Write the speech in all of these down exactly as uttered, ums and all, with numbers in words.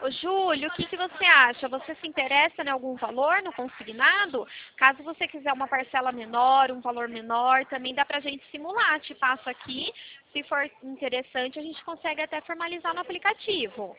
Ô, Júlio, o que, que você acha? Você se interessa em algum valor no consignado? Caso você quiser uma parcela menor, um valor menor, também dá pra gente simular. Te passo aqui. Se for interessante, a gente consegue até formalizar no aplicativo.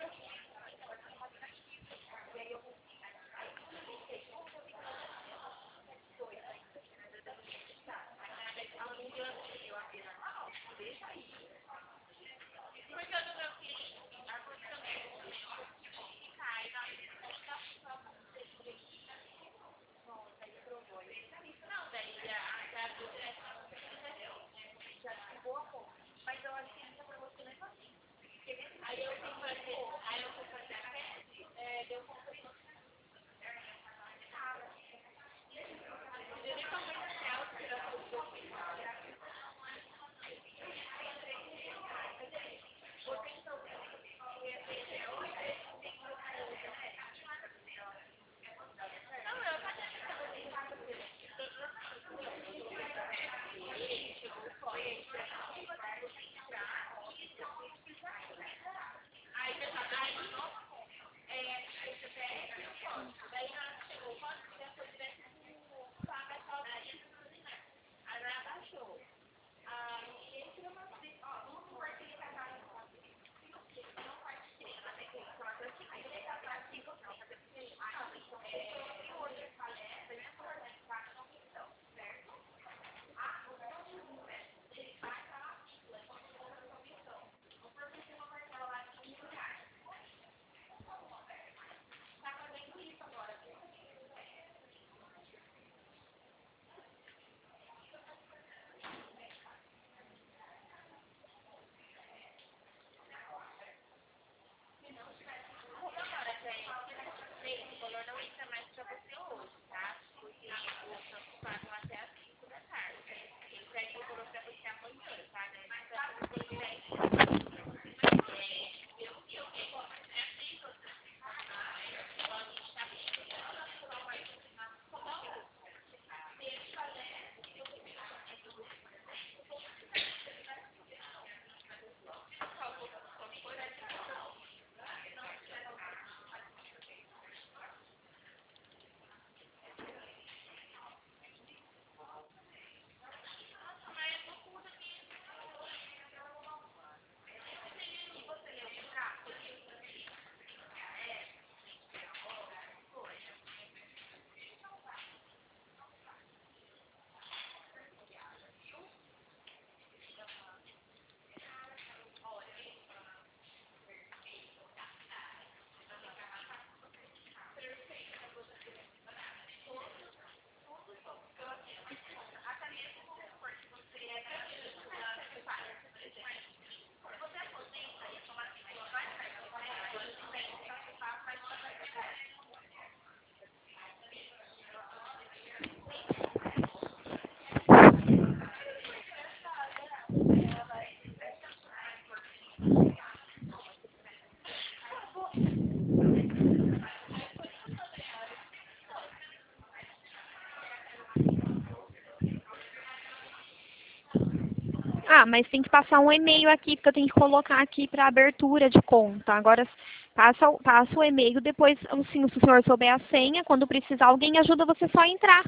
Ah, mas tem que passar um e-mail aqui, porque eu tenho que colocar aqui para abertura de conta. Agora, passa, o- passa o e-mail, depois, assim, se o senhor souber a senha, quando precisar, alguém ajuda você só a entrar.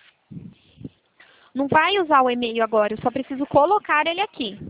Não vai usar o e-mail agora, eu só preciso colocar ele aqui.